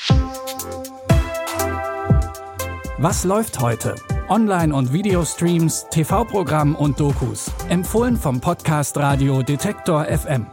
Was läuft heute? Online- und Videostreams, TV-Programm und Dokus. Empfohlen vom Podcast Radio Detektor FM.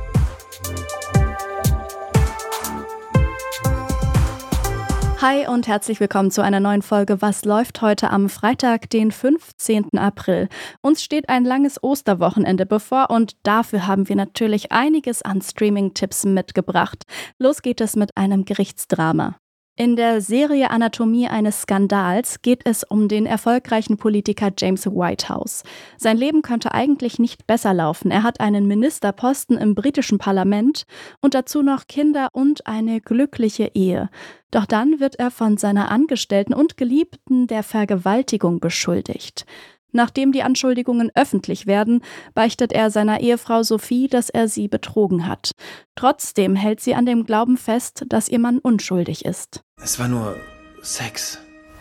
Hi und herzlich willkommen zu einer neuen Folge Was läuft heute am Freitag, den 15. April. Uns steht ein langes Osterwochenende bevor und dafür haben wir natürlich einiges an Streaming-Tipps mitgebracht. Los geht es mit einem Gerichtsdrama. In der Serie Anatomie eines Skandals geht es um den erfolgreichen Politiker James Whitehouse. Sein Leben könnte eigentlich nicht besser laufen. Er hat einen Ministerposten im britischen Parlament und dazu noch Kinder und eine glückliche Ehe. Doch dann wird er von seiner Angestellten und Geliebten der Vergewaltigung beschuldigt. Nachdem die Anschuldigungen öffentlich werden, beichtet er seiner Ehefrau Sophie, dass er sie betrogen hat. Trotzdem hält sie an dem Glauben fest, dass ihr Mann unschuldig ist. Es war nur Sex.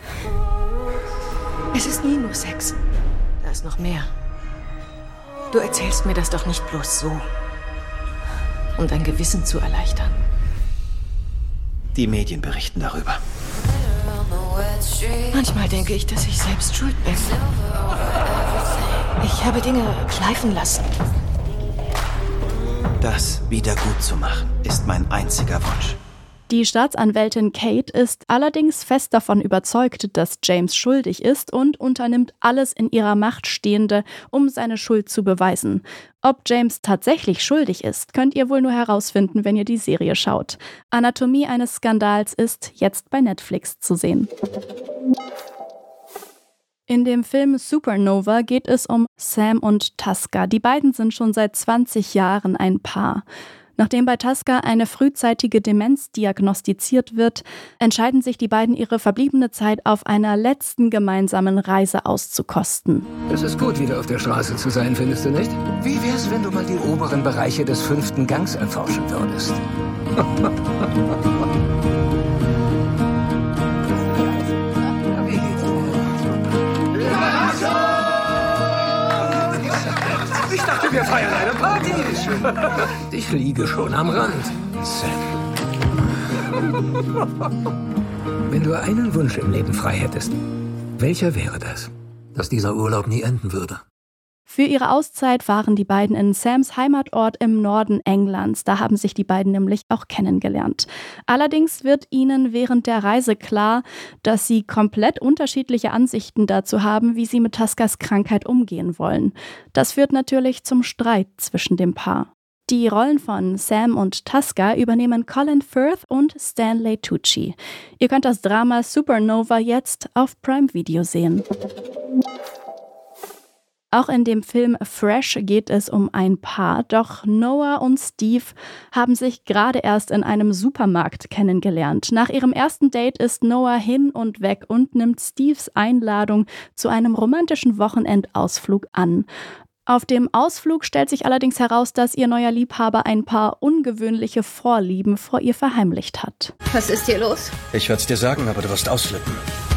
Es ist nie nur Sex. Da ist noch mehr. Du erzählst mir das doch nicht bloß so, um dein Gewissen zu erleichtern. Die Medien berichten darüber. Manchmal denke ich, dass ich selbst schuld bin. Ich habe Dinge schleifen lassen. Das wieder gut zu machen, ist mein einziger Wunsch. Die Staatsanwältin Kate ist allerdings fest davon überzeugt, dass James schuldig ist und unternimmt alles in ihrer Macht Stehende, um seine Schuld zu beweisen. Ob James tatsächlich schuldig ist, könnt ihr wohl nur herausfinden, wenn ihr die Serie schaut. Anatomie eines Skandals ist jetzt bei Netflix zu sehen. In dem Film Supernova geht es um Sam und Tasca. Die beiden sind schon seit 20 Jahren ein Paar. Nachdem bei Tasca eine frühzeitige Demenz diagnostiziert wird, entscheiden sich die beiden, ihre verbliebene Zeit auf einer letzten gemeinsamen Reise auszukosten. Es ist gut, wieder auf der Straße zu sein, findest du nicht? Wie wär's, wenn du mal die oberen Bereiche des 5. Gangs erforschen würdest? Ich dachte, wir feiern eine Party. Ich liege schon am Rand. Sam. Wenn du einen Wunsch im Leben frei hättest, welcher wäre das? Dass dieser Urlaub nie enden würde. Für ihre Auszeit fahren die beiden in Sams Heimatort im Norden Englands. Da haben sich die beiden nämlich auch kennengelernt. Allerdings wird ihnen während der Reise klar, dass sie komplett unterschiedliche Ansichten dazu haben, wie sie mit Tascas Krankheit umgehen wollen. Das führt natürlich zum Streit zwischen dem Paar. Die Rollen von Sam und Tasca übernehmen Colin Firth und Stanley Tucci. Ihr könnt das Drama Supernova jetzt auf Prime Video sehen. Auch in dem Film Fresh geht es um ein Paar, doch Noah und Steve haben sich gerade erst in einem Supermarkt kennengelernt. Nach ihrem ersten Date ist Noah hin und weg und nimmt Steves Einladung zu einem romantischen Wochenendausflug an. Auf dem Ausflug stellt sich allerdings heraus, dass ihr neuer Liebhaber ein paar ungewöhnliche Vorlieben vor ihr verheimlicht hat. Was ist hier los? Ich werde es dir sagen, aber du wirst ausflippen.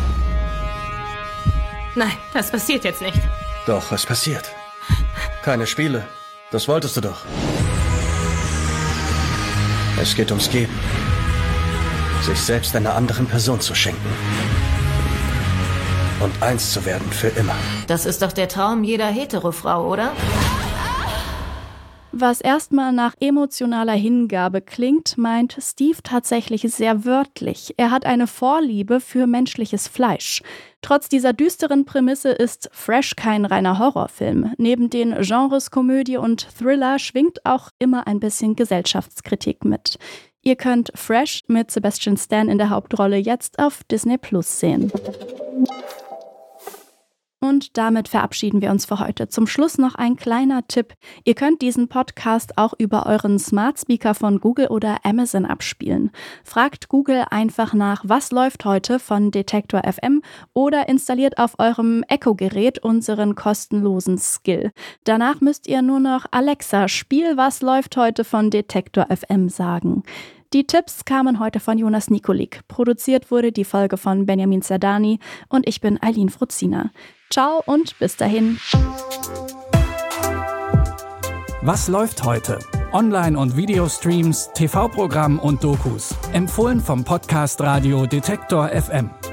Nein, das passiert jetzt nicht. Doch, es passiert. Keine Spiele. Das wolltest du doch. Es geht ums Geben. Sich selbst einer anderen Person zu schenken. Und eins zu werden für immer. Das ist doch der Traum jeder Hetero-Frau, oder? Was erstmal nach emotionaler Hingabe klingt, meint Steve tatsächlich sehr wörtlich. Er hat eine Vorliebe für menschliches Fleisch. Trotz dieser düsteren Prämisse ist Fresh kein reiner Horrorfilm. Neben den Genres Komödie und Thriller schwingt auch immer ein bisschen Gesellschaftskritik mit. Ihr könnt Fresh mit Sebastian Stan in der Hauptrolle jetzt auf Disney Plus sehen. Und damit verabschieden wir uns für heute. Zum Schluss noch ein kleiner Tipp. Ihr könnt diesen Podcast auch über euren Smart Speaker von Google oder Amazon abspielen. Fragt Google einfach nach Was läuft heute von Detektor FM oder installiert auf eurem Echo-Gerät unseren kostenlosen Skill. Danach müsst ihr nur noch Alexa, spiel Was läuft heute von Detektor FM sagen. Die Tipps kamen heute von Jonas Nikolik. Produziert wurde die Folge von Benjamin Zerdani und ich bin Eileen Fruzina. Ciao und bis dahin. Was läuft heute? Online- und Videostreams, TV-Programm und Dokus. Empfohlen vom Podcast Radio Detektor FM.